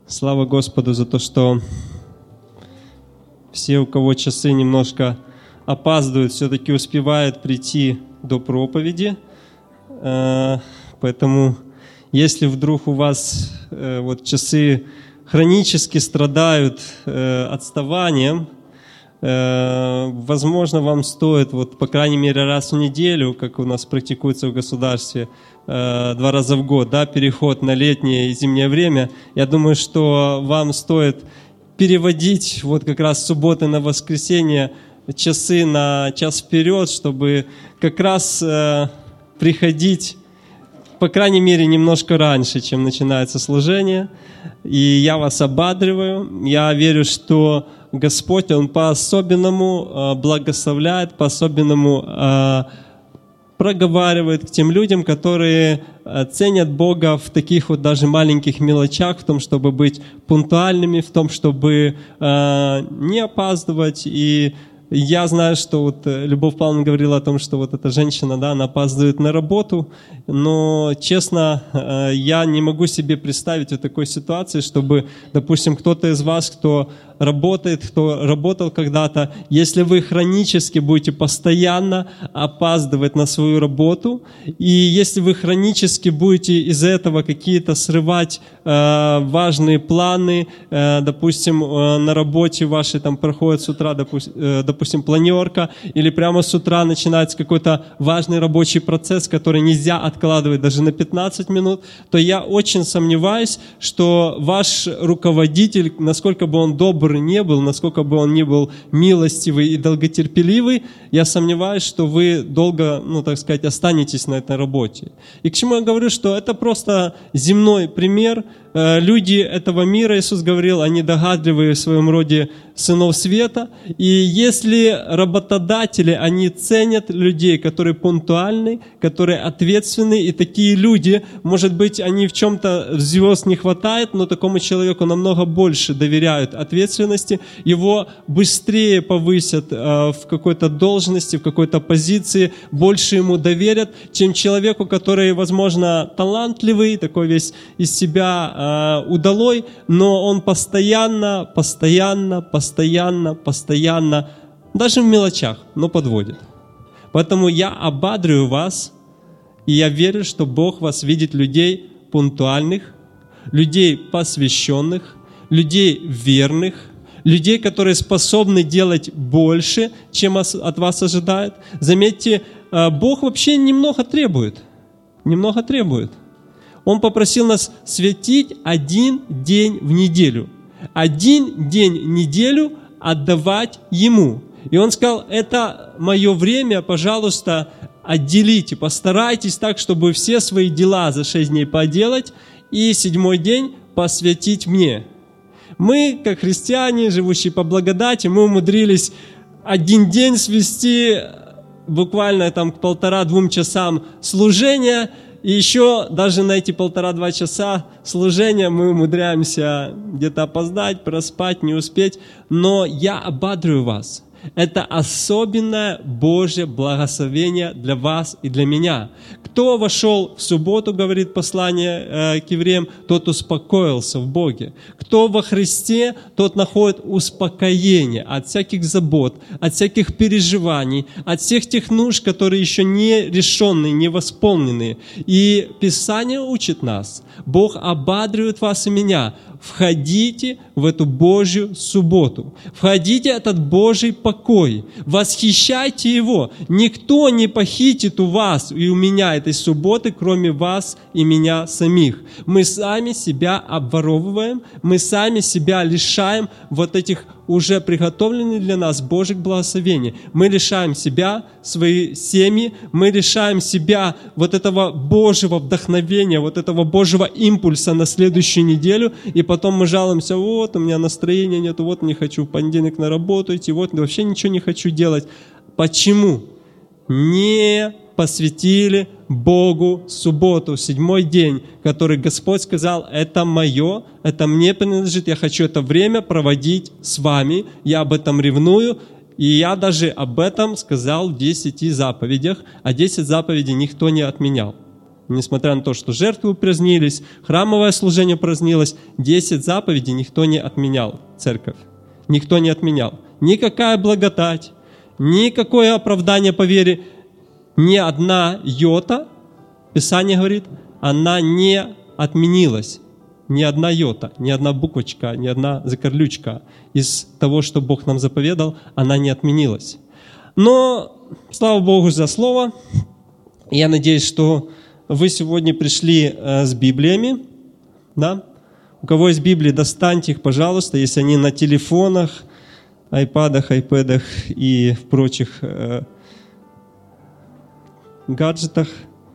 Слава Господу за то, что все, у кого часы немножко опаздывают, все-таки успевают прийти до проповеди. Поэтому, если вдруг у вас часы хронически страдают отставанием, возможно, вам стоит, по крайней мере, раз в неделю, как у нас практикуется в государстве, 2 раза в год, переход на летнее и зимнее время. Я думаю, что вам стоит переводить как раз с субботы на воскресенье часы на час вперед, чтобы как раз приходить, по крайней мере, немножко раньше, чем начинается служение. И я вас ободриваю. Я верю, что Господь, Он по-особенному благословляет, по-особенному проговаривает к тем людям, которые ценят Бога в таких даже маленьких мелочах, в том, чтобы быть пунктуальными, в том, чтобы не опаздывать. И я знаю, что Любовь Павловна говорила о том, что эта женщина, она опаздывает на работу, но, честно, я не могу себе представить такой ситуации, чтобы, допустим, кто-то из вас, кто работает, кто работал когда-то, если вы хронически будете постоянно опаздывать на свою работу, и если вы хронически будете из-за этого какие-то срывать важные планы, допустим, на работе вашей проходит с утра, допустим, планерка, или прямо с утра начинается какой-то важный рабочий процесс, который нельзя откладывать даже на 15 минут, то я очень сомневаюсь, что ваш руководитель, насколько бы он добр не был, насколько бы он ни был милостивый и долготерпеливый, я сомневаюсь, что вы долго, останетесь на этой работе. И к чему я говорю, что это просто земной пример. Люди этого мира, Иисус говорил, они догадливые в своем роде сынов света. И если работодатели, они ценят людей, которые пунктуальны, которые ответственны, и такие люди, может быть, они в чем-то звезд не хватает, но такому человеку намного больше доверяют ответственности, его быстрее повысят в какой-то должности, в какой-то позиции, больше ему доверят, чем человеку, который, возможно, талантливый, такой весь из себя удалой, но он постоянно, даже в мелочах, но подводит. Поэтому я ободряю вас, и я верю, что Бог вас видит людей пунктуальных, людей посвященных, людей верных, людей, которые способны делать больше, чем от вас ожидают. Заметьте, Бог вообще немного требует. Он попросил нас светить 1 день в неделю. 1 день в неделю отдавать Ему. И Он сказал, это мое время, пожалуйста, отделите, постарайтесь так, чтобы все свои дела за 6 дней поделать и 7-й день посвятить Мне. Мы, как христиане, живущие по благодати, мы умудрились 1 день свести буквально к 1,5-2 часам служения, и еще даже на эти 1,5-2 часа служения мы умудряемся где-то опоздать, проспать, не успеть. Но я ободряю вас. Это особенное Божье благословение для вас и для меня. Кто вошел в субботу, говорит послание к евреям, тот успокоился в Боге. Кто во Христе, тот находит успокоение от всяких забот, от всяких переживаний, от всех тех нужд, которые еще не решенные, не восполненные. И Писание учит нас, Бог ободряет вас и меня. Входите в эту Божью субботу. Входите в этот Божий покой. Восхищайте Его. Никто не похитит у вас и у меня этой субботы, кроме вас и меня самих. Мы сами себя обворовываем, мы сами себя лишаем этих уже приготовленных для нас Божьих благословений. Мы лишаем себя, свои семьи, мы лишаем себя этого Божьего вдохновения, этого Божьего импульса на следующую неделю, и потом мы жалуемся, у меня настроения нет, не хочу в понедельник на работу идти, вообще ничего не хочу делать. Почему? Не посвятили Богу субботу, 7-й день, который Господь сказал, это мое, это мне принадлежит, я хочу это время проводить с вами, я об этом ревную, и я даже об этом сказал в 10 заповедях, а 10 заповедей никто не отменял. несмотря на то, что жертвы упразднились, храмовое служение упразднилось, 10 заповедей никто не отменял, церковь. Никто не отменял. Никакая благодать, никакое оправдание по вере, ни одна йота, Писание говорит, она не отменилась. Ни одна йота, ни одна буквочка, ни одна закорлючка из того, что Бог нам заповедал, она не отменилась. Но, слава Богу за слово. Я надеюсь, что вы сегодня пришли с Библиями. Да? У кого есть Библии, достаньте их, пожалуйста, если они на телефонах, айпадах, айпэдах и в прочих гаджетах.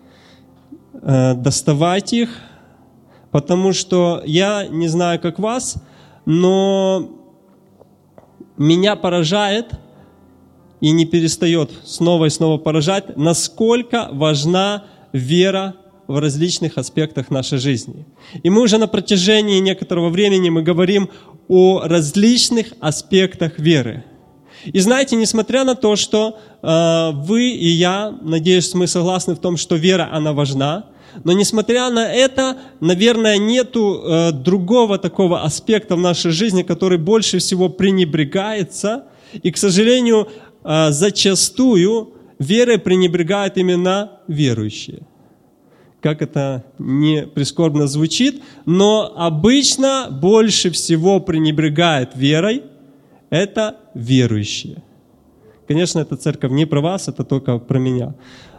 Доставайте их, потому что я не знаю, как вас, но меня поражает и не перестает снова и снова поражать, насколько важна вера в различных аспектах нашей жизни. И мы уже на протяжении некоторого времени мы говорим о различных аспектах веры. И знаете, несмотря на то, что вы и я, надеюсь, мы согласны в том, что вера, она важна, но несмотря на это, наверное, нету другого такого аспекта в нашей жизни, который больше всего пренебрегается. И, к сожалению, зачастую верой пренебрегают именно верующие. Как это не прискорбно звучит, но обычно больше всего пренебрегает верой это верующие. Конечно, эта церковь не про вас, это только про меня.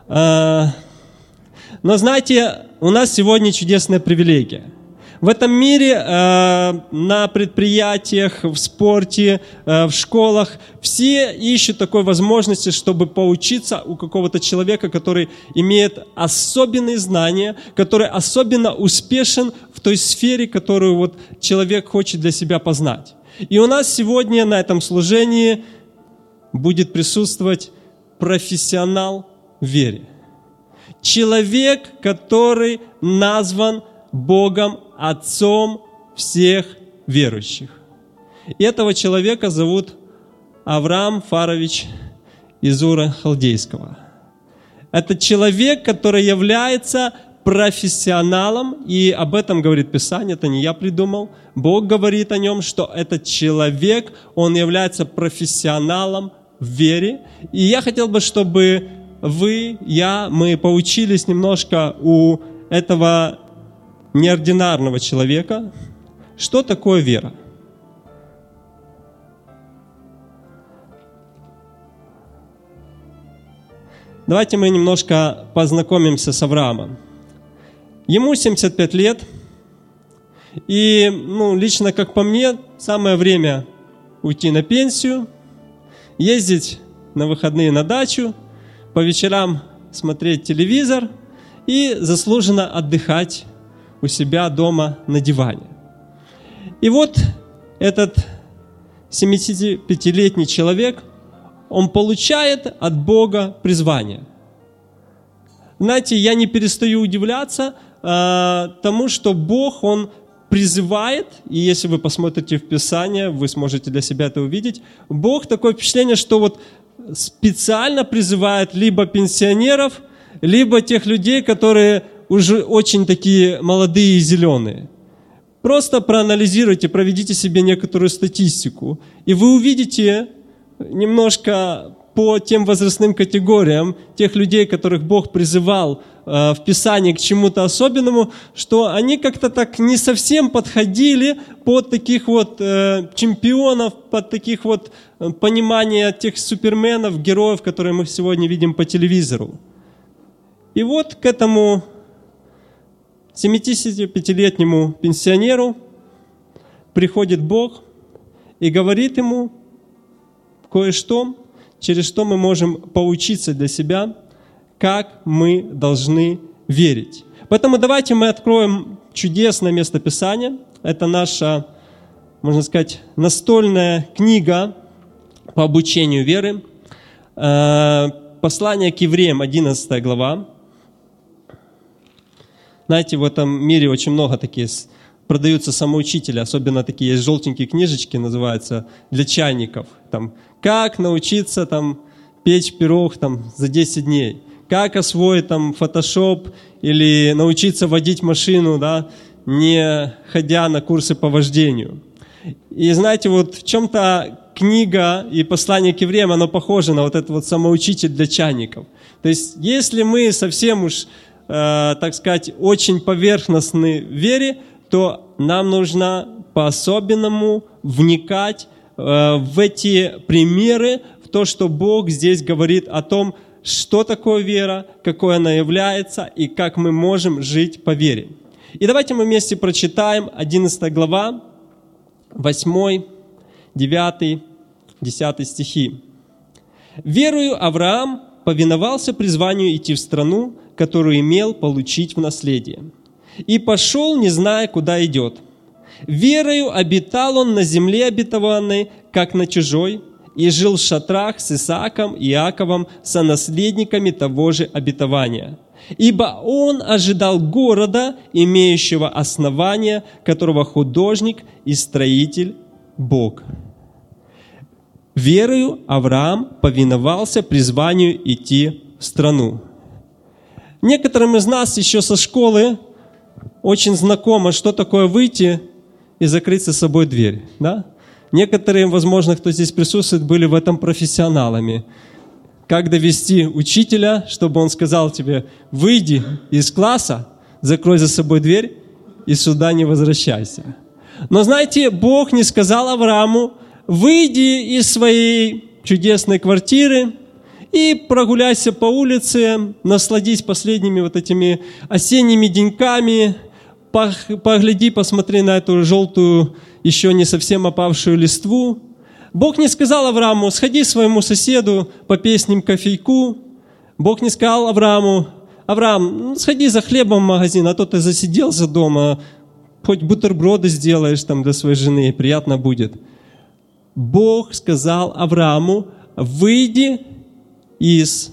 Но знаете, у нас сегодня чудесная привилегия. В этом мире, на предприятиях, в спорте, в школах, все ищут такой возможности, чтобы поучиться у какого-то человека, который имеет особенные знания, который особенно успешен в той сфере, которую вот человек хочет для себя познать. И у нас сегодня на этом служении будет присутствовать профессионал в вере. Человек, который назван Богом Отцом всех верующих. И этого человека зовут Авраам Фарович из Ура Халдейского. Это человек, который является профессионалом, и об этом говорит Писание, это не я придумал. Бог говорит о нем, что этот человек, он является профессионалом в вере. И я хотел бы, чтобы вы, мы поучились немножко у этого неординарного человека, что такое вера. Давайте мы немножко познакомимся с Авраамом. Ему 75 лет, и лично, как по мне, самое время уйти на пенсию, ездить на выходные на дачу, по вечерам смотреть телевизор и заслуженно отдыхать у себя дома на диване. И вот этот 75-летний человек, он получает от Бога призвание. Знаете, я не перестаю удивляться тому, что Бог, Он призывает, и если вы посмотрите в Писание, вы сможете для себя это увидеть, Бог, такое впечатление, что вот специально призывает либо пенсионеров, либо тех людей, которые уже очень такие молодые и зеленые. Просто проанализируйте, проведите себе некоторую статистику, и вы увидите немножко по тем возрастным категориям тех людей, которых Бог призывал в Писании к чему-то особенному, что они как-то так не совсем подходили под таких вот чемпионов, под таких вот понимания тех суперменов, героев, которые мы сегодня видим по телевизору. И вот к этому 75-летнему пенсионеру приходит Бог и говорит ему кое-что, через что мы можем поучиться для себя, как мы должны верить. Поэтому давайте мы откроем чудесное место Писания. Это наша, можно сказать, настольная книга по обучению веры. Послание к евреям, 11 глава. Знаете, в этом мире очень много таких продаются самоучители, особенно такие есть желтенькие книжечки, называются, для чайников. Там, как научиться печь пирог за 10 дней. как освоить там Photoshop или научиться водить машину, да, не ходя на курсы по вождению. И знаете, вот в чем-то книга и послание к евреям, оно похоже на вот этот вот самоучитель для чайников. То есть, если мы совсем уж, так сказать, очень поверхностны в вере, то нам нужно по-особенному вникать в эти примеры, в то, что Бог здесь говорит о том, что такое вера, какой она является и как мы можем жить по вере. И давайте мы вместе прочитаем 11 глава, 8, 9, 10 стихи. «Верою Авраам повиновался призванию идти в страну, которую имел получить в наследие. И пошел, не зная, куда идет. Верою обитал он на земле обетованной, как на чужой, и жил в шатрах с Исааком и Иаковом, сонаследниками того же обетования. Ибо он ожидал города, имеющего основания, которого художник и строитель Бог». Верою Авраам повиновался призванию идти в страну. Некоторым из нас еще со школы очень знакомо, что такое выйти и закрыть за собой дверь. Да? Некоторые, возможно, кто здесь присутствует, были в этом профессионалами. Как довести учителя, чтобы он сказал тебе: выйди из класса, закрой за собой дверь и сюда не возвращайся. Но знаете, Бог не сказал Аврааму: выйди из своей чудесной квартиры и прогуляйся по улице, насладись последними вот этими осенними деньками, погляди, посмотри на эту желтую, еще не совсем опавшую листву. Бог не сказал Аврааму: сходи к своему соседу, попей с ним кофейку. Бог не сказал Аврааму: Авраам, сходи за хлебом в магазин, а то ты засиделся дома, хоть бутерброды сделаешь там для своей жены, приятно будет. Бог сказал Аврааму: выйди из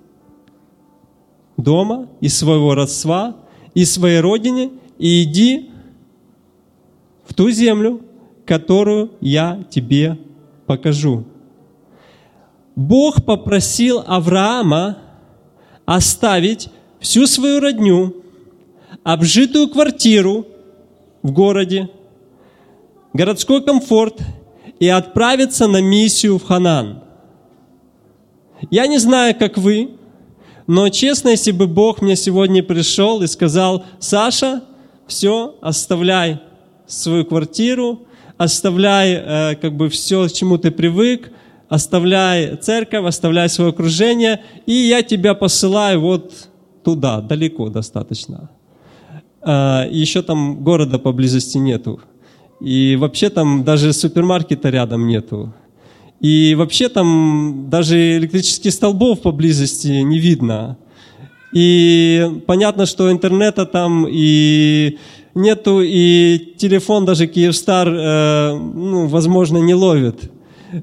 дома, из своего родства, из своей родины и иди в ту землю, которую я тебе покажу. Бог попросил Авраама оставить всю свою родню, обжитую квартиру в городе, городской комфорт и отправиться на миссию в Ханаан. Я не знаю, как вы, но честно, если бы Бог мне сегодня пришел и сказал: Саша, все, оставляй свою квартиру, оставляй все, к чему ты привык, оставляй церковь, оставляй свое окружение, и я тебя посылаю вот туда, далеко достаточно. Еще там города поблизости нету. И вообще там даже супермаркета рядом нету. И вообще там даже электрических столбов поблизости не видно. И понятно, что интернета там и нету, и телефон даже Kyivstar, возможно, не ловит.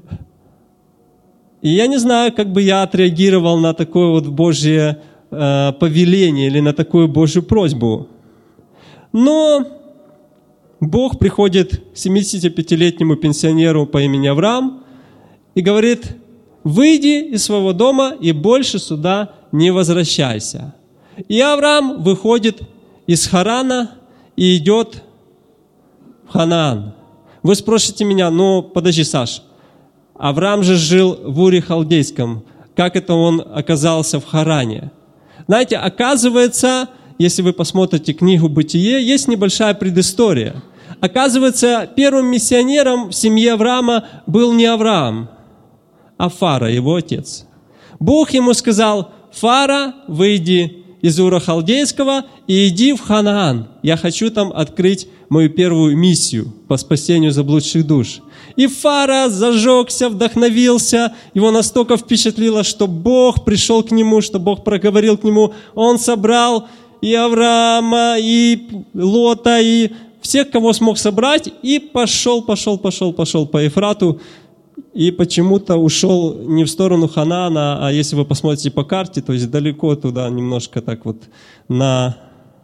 И я не знаю, как бы я отреагировал на такое вот Божье повеление или на такую Божью просьбу. Но Бог приходит к 75-летнему пенсионеру по имени Авраам и говорит: выйди из своего дома и больше сюда не возвращайся. И Авраам выходит из Харана и идет в Ханаан. Вы спросите меня: подожди, Саш, Авраам же жил в Уре Халдейском. Как это он оказался в Харане? Знаете, оказывается, если вы посмотрите книгу «Бытие», есть небольшая предыстория. Оказывается, первым миссионером в семье Авраама был не Авраам, а Фара, его отец. Бог ему сказал: Фара, выйди из Ура Халдейского и иди в Ханаан. Я хочу там открыть мою первую миссию по спасению заблудших душ. И Фара зажегся, вдохновился, его настолько впечатлило, что Бог пришел к нему, что Бог проговорил к нему. Он собрал и Авраама, и Лота, и всех, кого смог собрать, и пошел по Ефрату, и почему-то ушел не в сторону Ханаана, а если вы посмотрите по карте, то есть далеко туда, немножко так вот на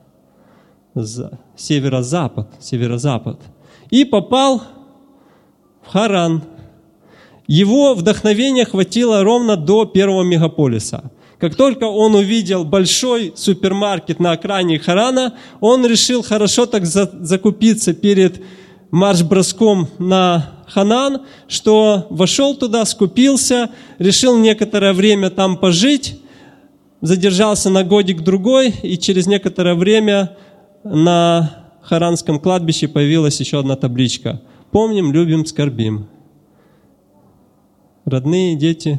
северо-запад, и попал в Харан. Его вдохновения хватило ровно до первого мегаполиса. Как только он увидел большой супермаркет на окраине Харана, он решил хорошо так закупиться перед марш-броском на Ханаан, что вошел туда, скупился, решил некоторое время там пожить, задержался на годик-другой, и через некоторое время на харанском кладбище появилась еще одна табличка: «Помним, любим, скорбим». Родные, дети.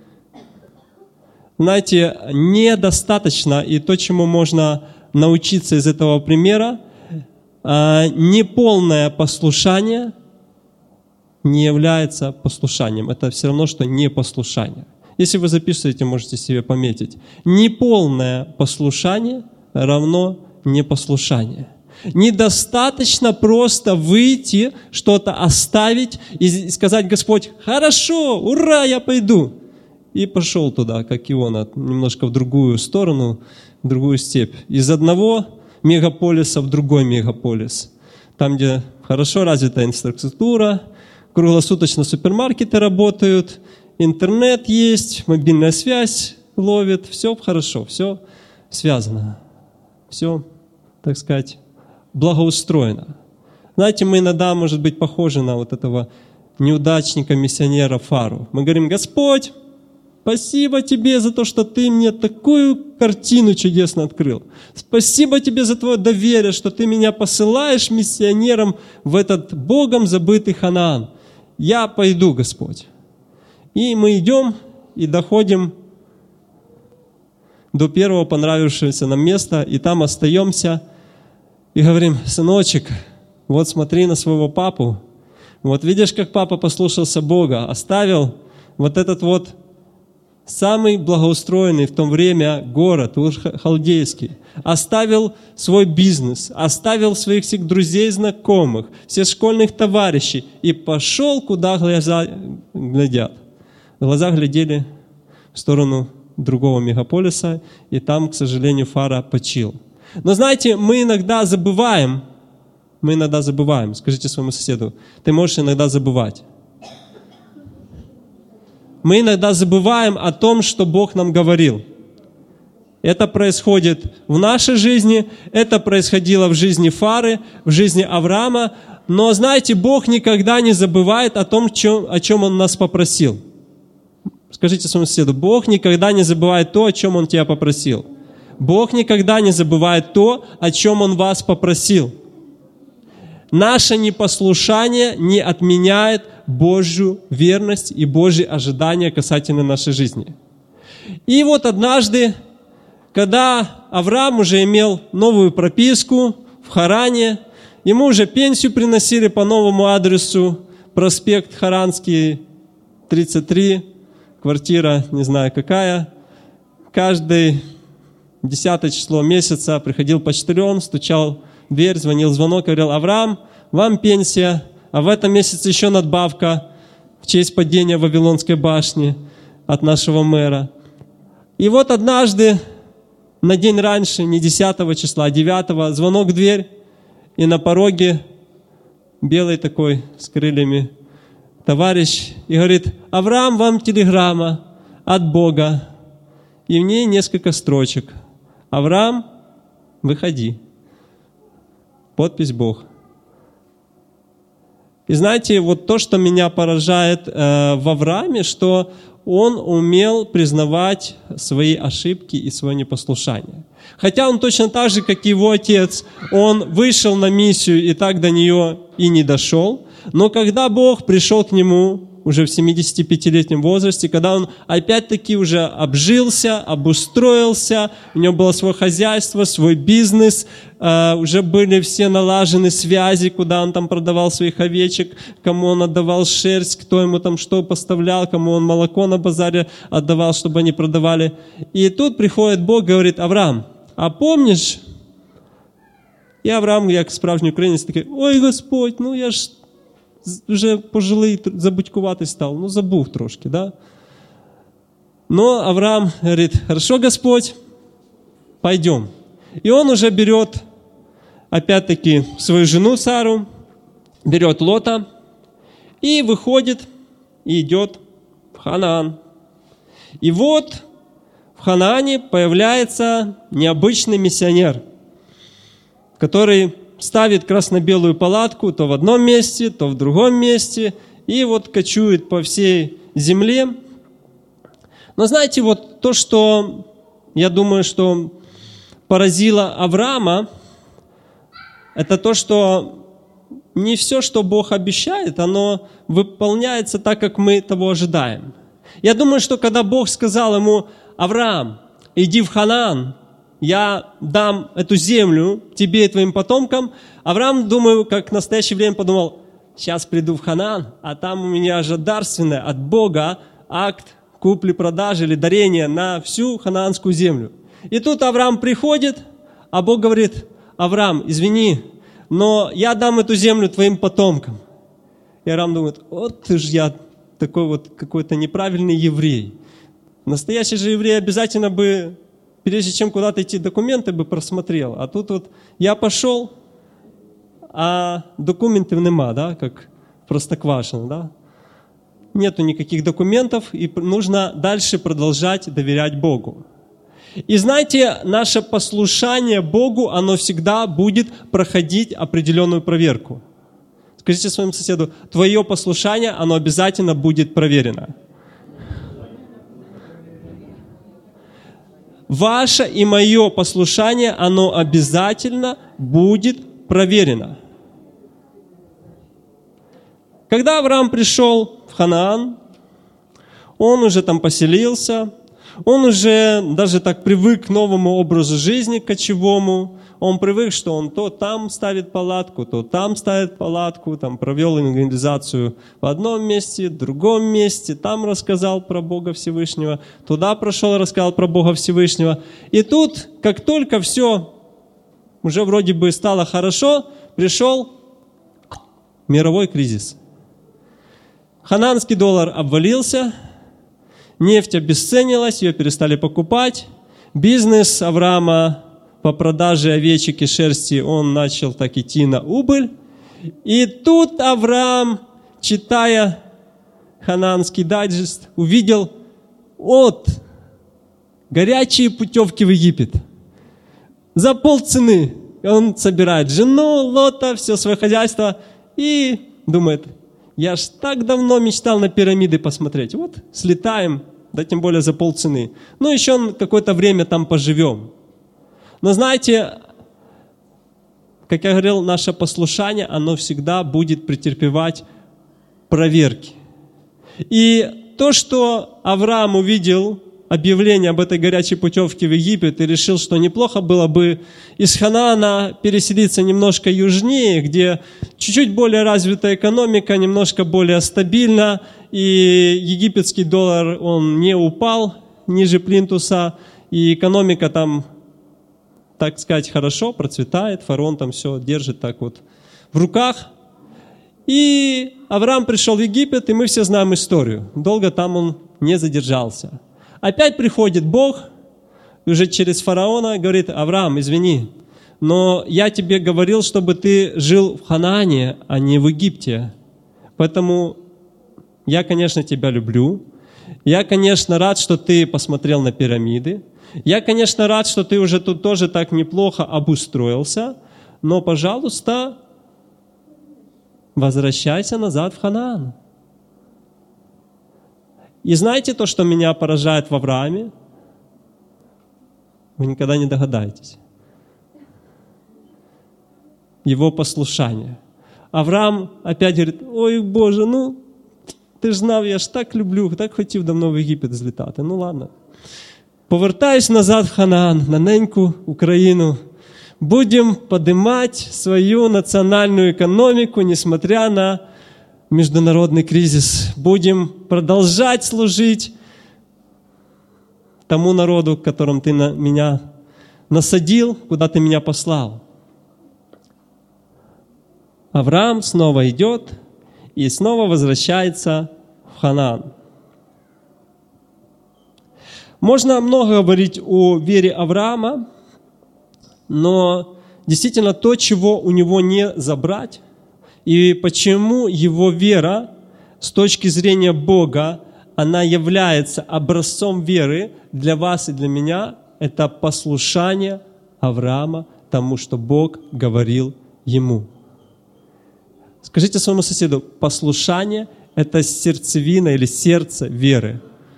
Знаете, недостаточно, и то, чему можно научиться из этого примера, неполное послушание не является послушанием. Это все равно, что непослушание. Если вы записываете, можете себе пометить. Неполное послушание равно непослушание. Недостаточно просто выйти, что-то оставить и сказать: Господь, хорошо, ура, я пойду. И пошел туда, как Иона, немножко в другую сторону, в другую степь. Из одного мегаполиса в другой мегаполис. Там, где хорошо развита инфраструктура, круглосуточно супермаркеты работают, интернет есть, мобильная связь ловит, все хорошо, все связано, все, так сказать, благоустроено. Знаете, мы иногда, может быть, похожи на вот этого неудачника-миссионера Фару. Мы говорим: Господь, спасибо Тебе за то, что Ты мне такую картину чудесно открыл. Спасибо Тебе за Твое доверие, что Ты меня посылаешь миссионером в этот Богом забытый Ханаан. Я пойду, Господь. И мы идем и доходим до первого понравившегося нам места, и там остаемся, и говорим: сыночек, вот смотри на своего папу, вот видишь, как папа послушался Бога, оставил вот этот вот самый благоустроенный в то время город, Ур-Халдейский, оставил свой бизнес, оставил своих всех друзей, знакомых, всех школьных товарищей и пошел, куда глаза глядят. Глаза глядели в сторону другого мегаполиса, и там, к сожалению, Фара почил. Но знаете, мы иногда забываем, скажите своему соседу: ты можешь иногда забывать. Мы иногда забываем о том, что Бог нам говорил. Это происходит в нашей жизни, это происходило в жизни Фары, в жизни Авраама. Но знаете, Бог никогда не забывает о том, о чем Он нас попросил. Скажите своему соседу: Бог никогда не забывает то, о чем Он тебя попросил. Бог никогда не забывает то, о чем Он вас попросил. Наше непослушание не отменяет Божью верность и Божьи ожидания касательно нашей жизни. И вот однажды, когда Авраам уже имел новую прописку в Харане, ему уже пенсию приносили по новому адресу, проспект Харанский, 33, квартира не знаю какая. Каждое 10 число месяца приходил почтальон, стучал в дверь, звонил звонок, говорил: Авраам, вам пенсия, а в этом месяце еще надбавка в честь падения Вавилонской башни от нашего мэра. И вот однажды, на день раньше, не 10 числа, а 9, звонок в дверь, и на пороге белый такой, с крыльями, товарищ, и говорит: Авраам, вам телеграмма от Бога. И в ней несколько строчек: Авраам, выходи. Подпись Бог. И знаете, вот то, что меня поражает в Аврааме, что он умел признавать свои ошибки и свое непослушание. Хотя он точно так же, как и его отец, он вышел на миссию и так до нее и не дошел. Но когда Бог пришел к нему уже в 75-летнем возрасте, когда он опять-таки уже обжился, обустроился, у него было свое хозяйство, свой бизнес, уже были все налажены связи, куда он там продавал своих овечек, кому он отдавал шерсть, кто ему там что поставлял, кому он молоко на базаре отдавал, чтобы они продавали. И тут приходит Бог, говорит: Авраам, а помнишь? И Авраам, як справжній українець, такий: ой, Господь, ну я ж вже пожилий, забудькуватий стал, ну забув трошки, да? Но Авраам говорит: хорошо, Господь, пойдем. И он уже берет, опять-таки, свою жену Сару, берет Лота и выходит, и идет в Ханаан. И вот в в Ханаане появляется необычный миссионер, который ставит красно-белую палатку то в одном месте, то в другом месте, и вот кочует по всей земле. Но знаете, вот то, что, я думаю, что поразило Авраама, это то, что не все, что Бог обещает, оно выполняется так, как мы того ожидаем. Я думаю, что когда Бог сказал ему: «Авраам, иди в Ханаан, я дам эту землю тебе и твоим потомкам», Авраам, думаю, как в настоящее время подумал: сейчас приду в Ханаан, а там у меня же дарственное от Бога акт купли-продажи или дарения на всю ханаанскую землю. И тут Авраам приходит, а Бог говорит: «Авраам, извини, но я дам эту землю твоим потомкам». И Авраам думает: вот ты ж я такой вот какой-то неправильный еврей. Настоящий же еврей обязательно бы, прежде чем куда-то идти, документы бы просмотрел. А тут вот я пошел, а документів нема, да, как Простоквашино, да? Нету никаких документов, и нужно дальше продолжать доверять Богу. И знаете, наше послушание Богу, оно всегда будет проходить определенную проверку. Скажите своему соседу: твое послушание, оно обязательно будет проверено. Ваше и мое послушание, оно обязательно будет проверено. Когда Авраам пришел в Ханаан, он уже там поселился, он уже даже так привык к новому образу жизни, кочевому. Он привык, что он то там ставит палатку, то там ставит палатку, там провел евангелизацию в одном месте, в другом месте, там рассказал про Бога Всевышнего, туда прошел, рассказал про Бога Всевышнего. И тут, как только все уже вроде бы стало хорошо, пришел мировой кризис. Ханаанский доллар обвалился, нефть обесценилась, ее перестали покупать. Бизнес Авраама по продаже овечек и шерсти, он начал так идти на убыль. И тут Авраам, читая Ханаанский дайджест, увидел горячие путевки в Египет. За полцены. Он собирает жену, Лота, все свое хозяйство и думает: я ж так давно мечтал на пирамиды посмотреть. Вот слетаем, да тем более за полцены. Ну, еще какое-то время там поживем. Но знаете, как я говорил, наше послушание, оно всегда будет претерпевать проверки. И то, что Авраам увидел объявление об этой горячей путевке в Египет и решил, что неплохо было бы из Ханаана переселиться немножко южнее, где чуть-чуть более развитая экономика, немножко более стабильна, и египетский доллар, он не упал ниже плинтуса, и экономика там, так сказать, хорошо процветает, фараон там все держит так вот в руках. И Авраам пришел в Египет, и мы все знаем историю. Долго там он не задержался. Опять приходит Бог, и уже через фараона говорит: Авраам, извини, но я тебе говорил, чтобы ты жил в Ханаане, а не в Египте. Поэтому я, конечно, тебя люблю. Я, конечно, рад, что ты посмотрел на пирамиды. Я, конечно, рад, что ты уже тут тоже так неплохо обустроился. Но, пожалуйста, возвращайся назад в Ханаан. И знаете то, что меня поражает в Аврааме? Вы никогда не догадаетесь. Его послушание. Авраам опять говорит: ой, Боже, ти ж знав, я ж так люблю, так хотів давно в Єгипет злітати. Ну ладно. Повертаюсь назад в Ханаан, на неньку Україну. Будем поднимать свою национальную экономику, несмотря на международный кризис. Будем продолжать служить тому народу, которым ты меня насадил, куда ты меня послал. Авраам снова идет и снова возвращается в Ханаан. Можно много говорить о вере Авраама, но действительно то, чего у него не забрать, и почему его вера с точки зрения Бога, она является образцом веры для вас и для меня, это послушание Авраама тому, что Бог говорил ему. Скажите своему соседу, послушание – это сердцевина или сердце веры.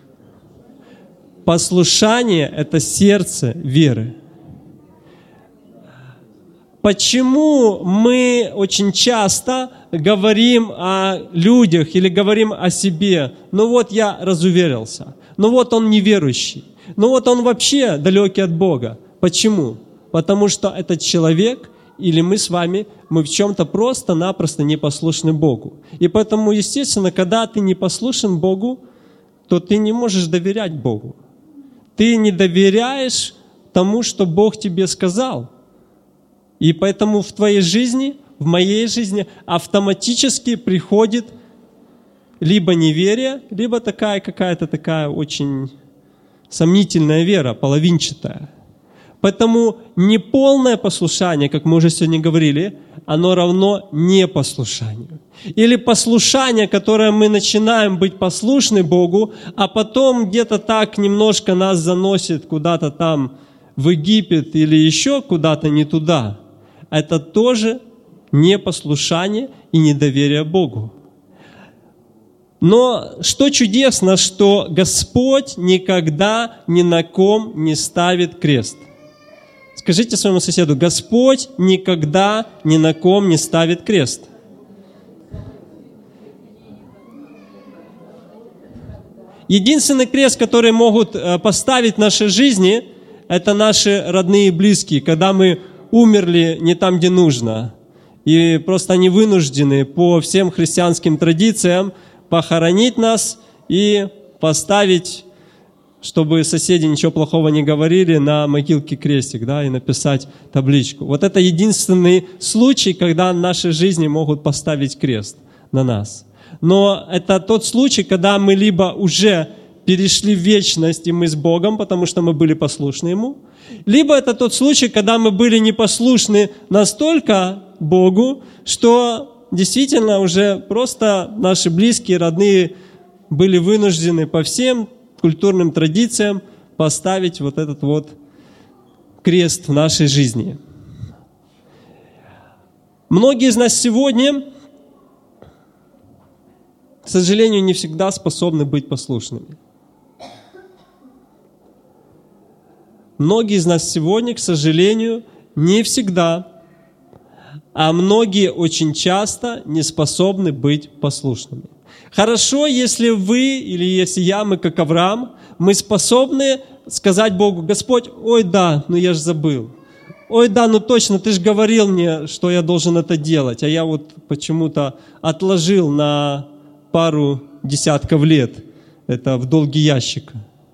Послушание – это сердце веры. Почему мы очень часто говорим о людях или говорим о себе? Ну вот я разуверился, ну вот он неверующий, ну вот он вообще далекий от Бога. Почему? Потому что этот человек или мы с вами, мы в чем-то просто-напросто непослушны Богу. И поэтому, естественно, когда ты не послушен Богу, то ты не можешь доверять Богу. Ты не доверяешь тому, что Бог тебе сказал. И поэтому в твоей жизни, в моей жизни автоматически приходит либо неверие, либо какая-то такая очень сомнительная вера, половинчатая. Поэтому неполное послушание, как мы уже сегодня говорили, оно равно непослушанию. Или послушание, которое мы начинаем быть послушны Богу, а потом где-то так немножко нас заносит куда-то там в Египет или еще куда-то не туда. Это тоже непослушание и недоверие Богу. Но что чудесно, что Господь никогда ни на ком не ставит крест. Скажите своему соседу, Господь никогда ни на ком не ставит крест. Единственный крест, который могут поставить в нашей жизни, это наши родные и близкие, когда мы умерли не там, где нужно. И просто они вынуждены по всем христианским традициям похоронить нас и поставить, чтобы соседи ничего плохого не говорили, на могилке крестик, да, и написать табличку. Вот это единственный случай, когда в нашей жизни могут поставить крест на нас. Но это тот случай, когда мы либо уже перешли в вечность, и мы с Богом, потому что мы были послушны Ему, либо это тот случай, когда мы были непослушны настолько Богу, что действительно уже просто наши близкие, родные были вынуждены по всем культурным традициям поставить вот этот вот крест в нашей жизни. Многие из нас сегодня, к сожалению, не всегда способны быть послушными. Многие из нас сегодня, к сожалению, не всегда, а многие очень часто не способны быть послушными. Хорошо, если вы или если я, мы как Авраам, мы способны сказать Богу: Господь, ой, да, ну я же забыл. Ой, да, ну точно, ты же говорил мне, что я должен это делать, а я вот почему-то отложил на пару десятков лет это в долгий ящик.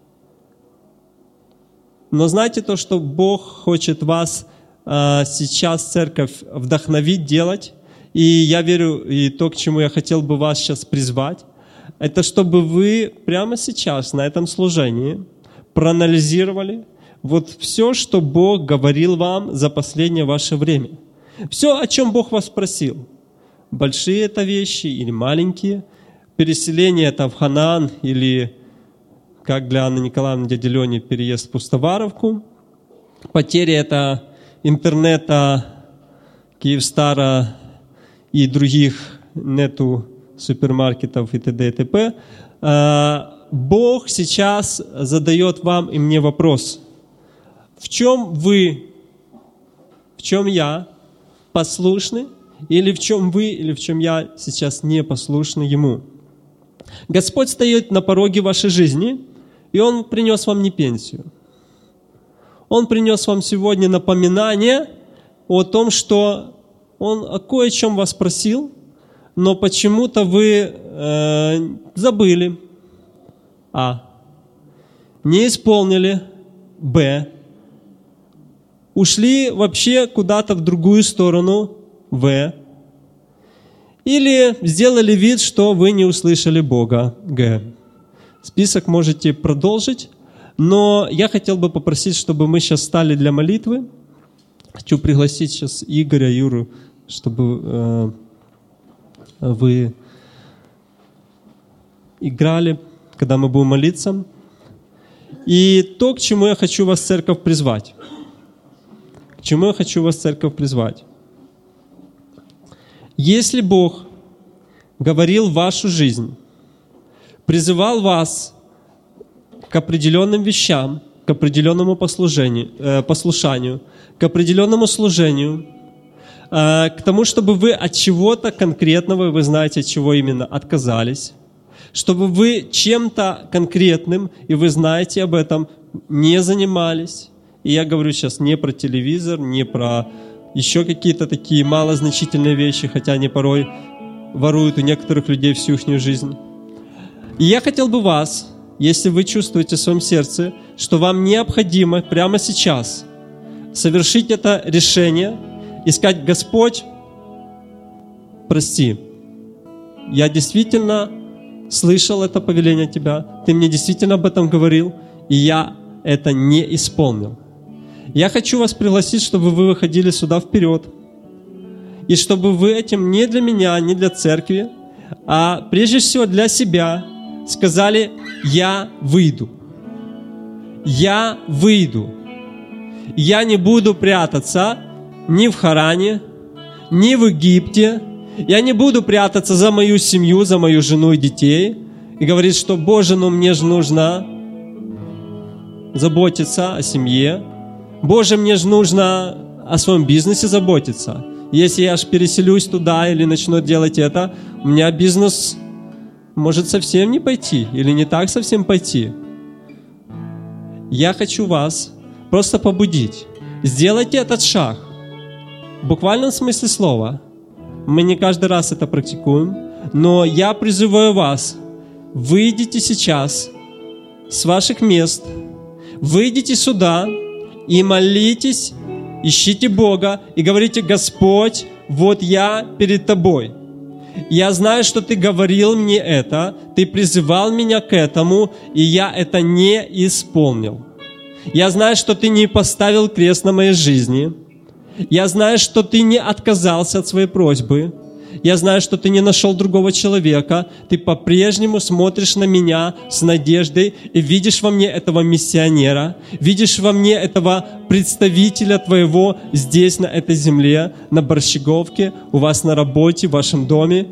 Но знаете то, что Бог хочет вас сейчас, церковь, вдохновить делать? И я верю, и то, к чему я хотел бы вас сейчас призвать, это чтобы вы прямо сейчас на этом служении проанализировали вот все, что Бог говорил вам за последнее ваше время. Все, о чем Бог вас спросил. Большие это вещи или маленькие. Переселение это в Ханаан или, как для Анны Николаевны, дяди Лени, переезд в Пустоваровку. Потеря это интернета, Киевстара и других нету супермаркетов и т.д. и т.п. Бог сейчас задает вам и мне вопрос. В чем вы, в чем я послушны, или в чем вы, или в чем я сейчас не послушны Ему? Господь стоит на пороге вашей жизни, и Он принес вам не пенсию. Он принес вам сегодня напоминание о том, что Он о кое-чем вас просил, но почему-то вы забыли. А. Не исполнили. Б. Ушли вообще куда-то в другую сторону. В. Или сделали вид, что вы не услышали Бога. Г. Список можете продолжить, но я хотел бы попросить, чтобы мы сейчас встали для молитвы. Хочу пригласить сейчас Игоря, Юру, чтобы вы играли когда мы будем молиться. И то, к чему я хочу вас, церковь, призвать. К чему я хочу вас, церковь, призвать. Если Бог говорил в вашу жизнь, призывал вас к определенным вещам, к определенному послушанию, к определенному служению, к тому, чтобы вы от чего-то конкретного, вы знаете, от чего именно, отказались, чтобы вы чем-то конкретным, и вы знаете об этом, не занимались. И я говорю сейчас не про телевизор, не про еще какие-то такие малозначительные вещи, хотя они порой воруют у некоторых людей всю их жизнь. И я хотел бы вас, если вы чувствуете в своем сердце, что вам необходимо прямо сейчас совершить это решение и сказать: Господь, прости, я действительно слышал это повеление от Тебя, Ты мне действительно об этом говорил, и я это не исполнил. Я хочу вас пригласить, чтобы вы выходили сюда вперед, и чтобы вы этим не для меня, не для церкви, а прежде всего для себя сказали: я выйду. Я выйду. Я не буду прятаться ни в Харане, ни в Египте. Я не буду прятаться за мою семью, за мою жену и детей и говорить, что: Боже, ну мне же нужно заботиться о семье. Боже, мне же нужно о своем бизнесе заботиться. Если я аж переселюсь туда или начну делать это, у меня бизнес может совсем не пойти или не так совсем пойти. Я хочу вас просто побудить. Сделайте этот шаг. В буквальном смысле слова. Мы не каждый раз это практикуем, но я призываю вас: выйдите сейчас с ваших мест, выйдите сюда и молитесь, ищите Бога и говорите: Господь, вот я перед Тобой. Я знаю, что Ты говорил мне это, Ты призывал меня к этому, и я это не исполнил. Я знаю, что Ты не поставил крест на моей жизни. Я знаю, что Ты не отказался от своей просьбы. Я знаю, что Ты не нашел другого человека. Ты по-прежнему смотришь на меня с надеждой и видишь во мне этого миссионера, видишь во мне этого представителя Твоего здесь, на этой земле, на Борщеговке, у вас на работе, в вашем доме.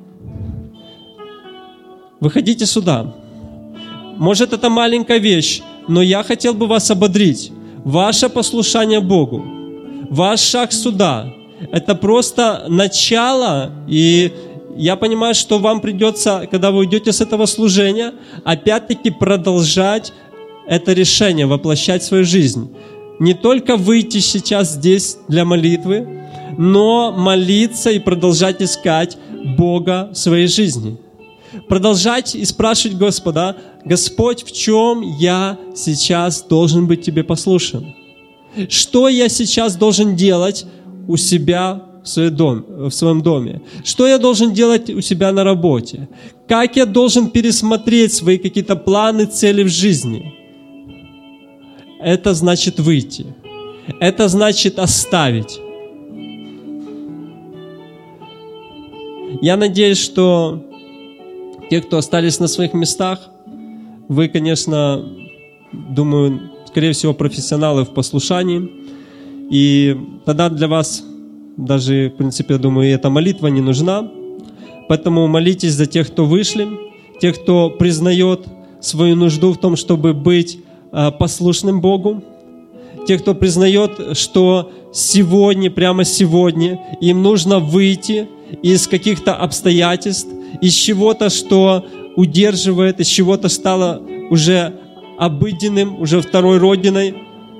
Выходите сюда. Может, это маленькая вещь, но я хотел бы вас ободрить. Ваше послушание Богу, ваш шаг сюда — это просто начало, и я понимаю, что вам придется, когда вы уйдете с этого служения, опять-таки продолжать это решение, воплощать в свою жизнь. Не только выйти сейчас здесь для молитвы, но молиться и продолжать искать Бога в своей жизни. Продолжать и спрашивать Господа: Господь, в чем я сейчас должен быть Тебе послушен? Что я сейчас должен делать у себя в своем доме? Что я должен делать у себя на работе? Как я должен пересмотреть свои какие-то планы, цели в жизни? Это значит выйти. Это значит оставить. Я надеюсь, что те, кто остались на своих местах, вы, конечно, думаю, скорее всего, профессионалы в послушании. И тогда для вас даже, в принципе, я думаю, эта молитва не нужна. Поэтому молитесь за тех, кто вышли, тех, кто признает свою нужду в том, чтобы быть послушным Богу, тех, кто признает, что сегодня, прямо сегодня, им нужно выйти из каких-то обстоятельств, из чего-то, что удерживает, из чего-то стало уже обыденным, уже второй родиной.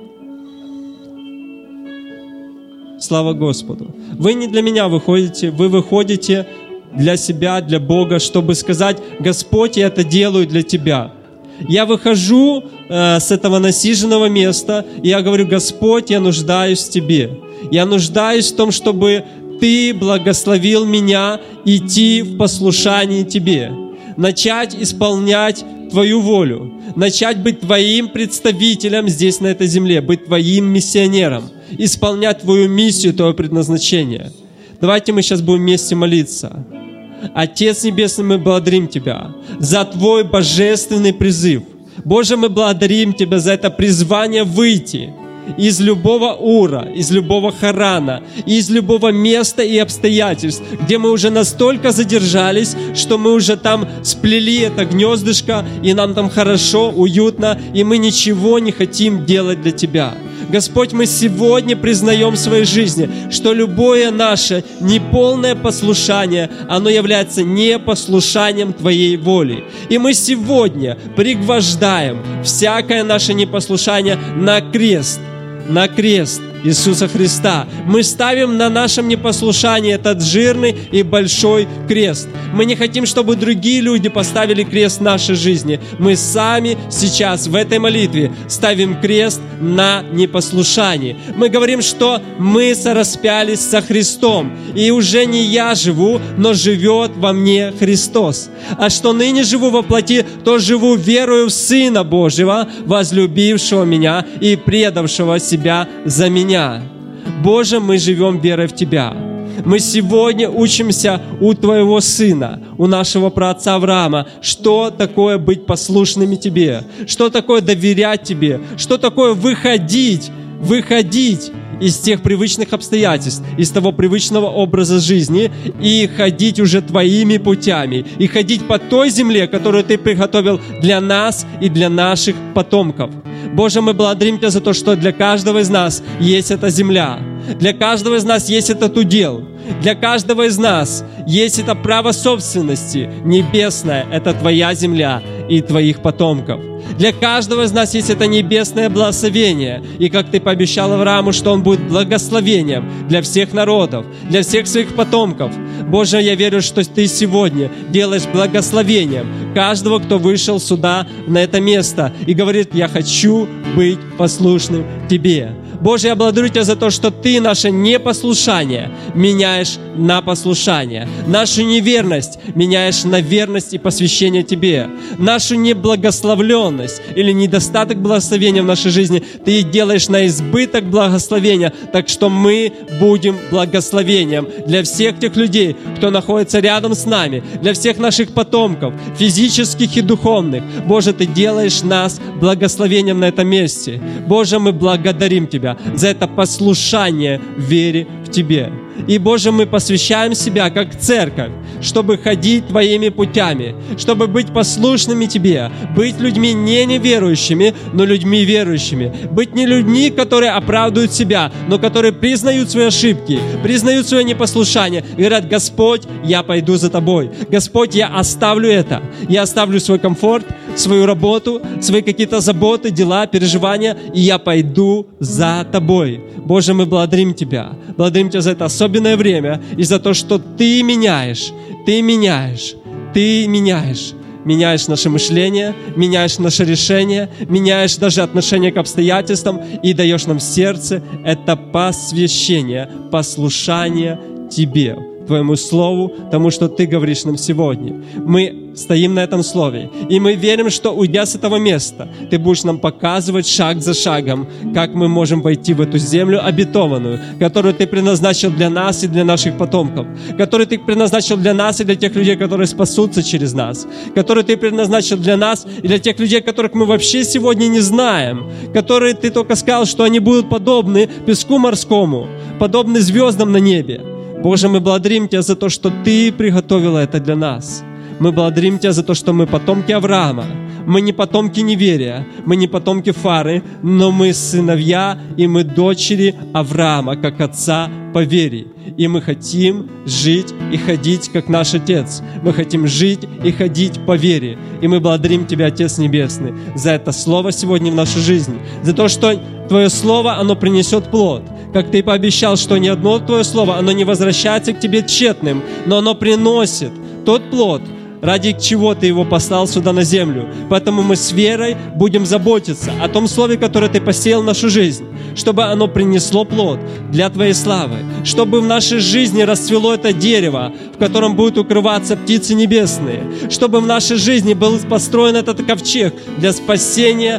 Слава Господу. Вы не для меня выходите, вы выходите для себя, для Бога, чтобы сказать: Господь, я это делаю для Тебя. Я выхожу с этого насиженного места, и я говорю: Господь, я нуждаюсь в Тебе. Я нуждаюсь в том, чтобы Ты благословил меня идти в послушании Тебе, начать исполнять Твою волю, начать быть Твоим представителем здесь, на этой земле, быть Твоим миссионером, исполнять Твою миссию, Твое предназначение. Давайте мы сейчас будем вместе молиться. Отец Небесный, мы благодарим Тебя за Твой божественный призыв. Боже, мы благодарим Тебя за это призвание выйти из любого Ура, из любого Харана, из любого места и обстоятельств, где мы уже настолько задержались, что мы уже там сплели это гнездышко, и нам там хорошо, уютно, и мы ничего не хотим делать для Тебя. Господь, мы сегодня признаем в своей жизни, что любое наше неполное послушание, оно является непослушанием Твоей воли. И мы сегодня пригвождаем всякое наше непослушание на крест Иисуса Христа. Мы ставим на нашем непослушании этот жирный и большой крест. Мы не хотим, чтобы другие люди поставили крест в нашей жизни. Мы сами сейчас в этой молитве ставим крест на непослушании. Мы говорим, что мы сораспялись со Христом, и уже не я живу, но живет во мне Христос. А что ныне живу во плоти, то живу верою в Сына Божьего, возлюбившего меня и предавшего себя за меня. Боже, мы живем верой в Тебя. Мы сегодня учимся у Твоего Сына, у нашего праотца Авраама, что такое быть послушными Тебе, что такое доверять Тебе, что такое выходить из тех привычных обстоятельств, из того привычного образа жизни и ходить уже Твоими путями, и ходить по той земле, которую Ты приготовил для нас и для наших потомков. Боже, мы благодарим Тебя за то, что для каждого из нас есть эта земля, для каждого из нас есть этот удел, для каждого из нас есть это право собственности небесное, это Твоя земля и Твоих потомков. Для каждого из нас есть это небесное благословение. И как Ты пообещал Аврааму, что он будет благословением для всех народов, для всех своих потомков. Боже, я верю, что Ты сегодня делаешь благословением каждого, кто вышел сюда, на это место, и говорит: я хочу быть послушным Тебе. Боже, я благодарю Тебя за то, что Ты наше непослушание меняешь на послушание, нашу неверность меняешь на верность и посвящение Тебе, нашу неблагословленность или недостаток благословения в нашей жизни Ты делаешь на избыток благословения, так что мы будем благословением для всех тех людей, кто находится рядом с нами, для всех наших потомков, физических и духовных. Боже, Ты делаешь нас благословением на этом месте. Боже, мы благодарим Тебя за это послушание в вере в Тебе. И, Боже, мы посвящаем себя как церковь, чтобы ходить Твоими путями, чтобы быть послушными Тебе, быть людьми не неверующими, но людьми верующими, быть не людьми, которые оправдывают себя, но которые признают свои ошибки, признают свое непослушание и говорят: Господь, я пойду за Тобой. Господь, я оставлю это. Я оставлю свой комфорт, свою работу, свои какие-то заботы, дела, переживания, и я пойду за Тобой. Боже, мы благодарим Тебя за это особенное время и за то, что Ты меняешь наше мышление, меняешь наше решение, меняешь даже отношение к обстоятельствам и даешь нам в сердце это посвящение, послушание Тебе, Твоему Слову, тому, что Ты говоришь нам сегодня. Мы стоим на этом Слове, и мы верим, что, уйдя с этого места, Ты будешь нам показывать шаг за шагом, как мы можем войти в эту землю обетованную, которую Ты предназначил для нас и для наших потомков, которую Ты предназначил для нас и для тех людей, которые спасутся через нас, которую Ты предназначил для нас и для тех людей, которых мы вообще сегодня не знаем, которые Ты только сказал, что они будут подобны песку морскому, подобны звездам на небе. Боже, мы благодарим Тебя за то, что Ты приготовила это для нас. Мы благодарим Тебя за то, что мы потомки Авраама. Мы не потомки неверия, мы не потомки Фары, но мы сыновья и мы дочери Авраама, как отца по вере. И мы хотим жить и ходить, как наш Отец. Мы хотим жить и ходить по вере. И мы благодарим Тебя, Отец Небесный, за это Слово сегодня в нашей жизни, за то, что Твое Слово, оно принесет плод. Как Ты пообещал, что ни одно Твое Слово, оно не возвращается к Тебе тщетным, но оно приносит тот плод, ради чего Ты его послал сюда на землю. Поэтому мы с верой будем заботиться о том Слове, которое Ты посеял в нашу жизнь, чтобы оно принесло плод для Твоей славы, чтобы в нашей жизни расцвело это дерево, в котором будут укрываться птицы небесные, чтобы в нашей жизни был построен этот ковчег для спасения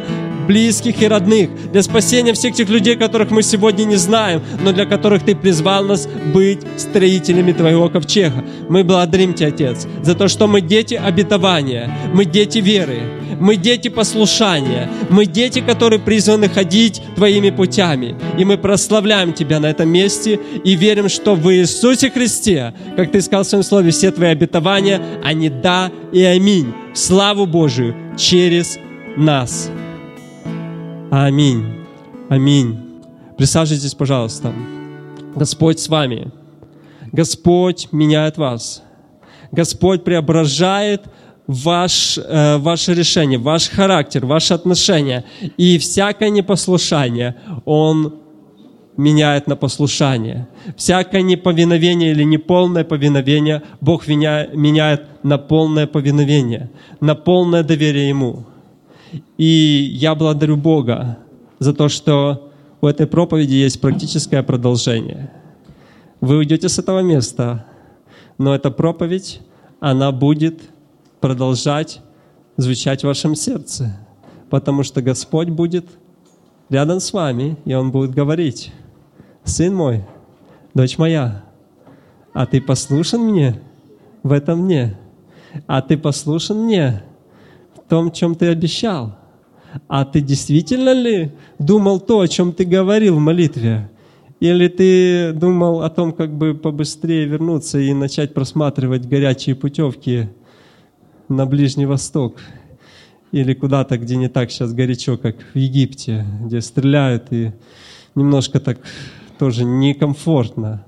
близких и родных, для спасения всех тех людей, которых мы сегодня не знаем, но для которых Ты призвал нас быть строителями Твоего ковчега. Мы благодарим Тебя, Отец, за то, что мы дети обетования, мы дети веры, мы дети послушания, мы дети, которые призваны ходить Твоими путями. И мы прославляем Тебя на этом месте и верим, что в Иисусе Христе, как Ты сказал в Своем Слове, все Твои обетования, они да и аминь. В славу Божию через нас. Аминь. Аминь. Присаживайтесь, пожалуйста. Господь с вами. Господь меняет вас. Господь преображает ваше решение, ваш характер, ваши отношения. И всякое непослушание Он меняет на послушание. Всякое неповиновение или неполное повиновение Бог меняет на полное повиновение, на полное доверие Ему. И я благодарю Бога за то, что у этой проповеди есть практическое продолжение. Вы уйдете с этого места, но эта проповедь, она будет продолжать звучать в вашем сердце, потому что Господь будет рядом с вами, и Он будет говорить: «Сын мой, дочь моя, а ты послушен мне в этом мне? А ты послушен мне в том, чем ты обещал? А ты действительно ли думал то, о чем ты говорил в молитве? Или ты думал о том, как бы побыстрее вернуться и начать просматривать горячие путевки на Ближний Восток? Или куда-то, где не так сейчас горячо, как в Египте, где стреляют и немножко так тоже некомфортно?»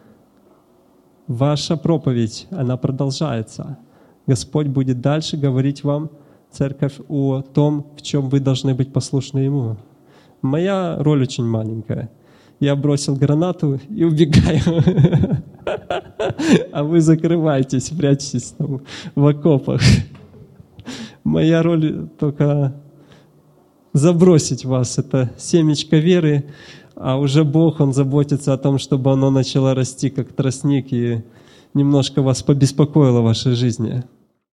Ваша проповедь, она продолжается. Господь будет дальше говорить вам, церковь, о том, в чем вы должны быть послушны Ему. Моя роль очень маленькая. Я бросил гранату и убегаю. А вы закрываетесь, прячетесь там в окопах. Моя роль только забросить вас. Это семечко веры, а уже Бог, Он заботится о том, чтобы оно начало расти, как тростник, и немножко вас побеспокоило в вашей жизни.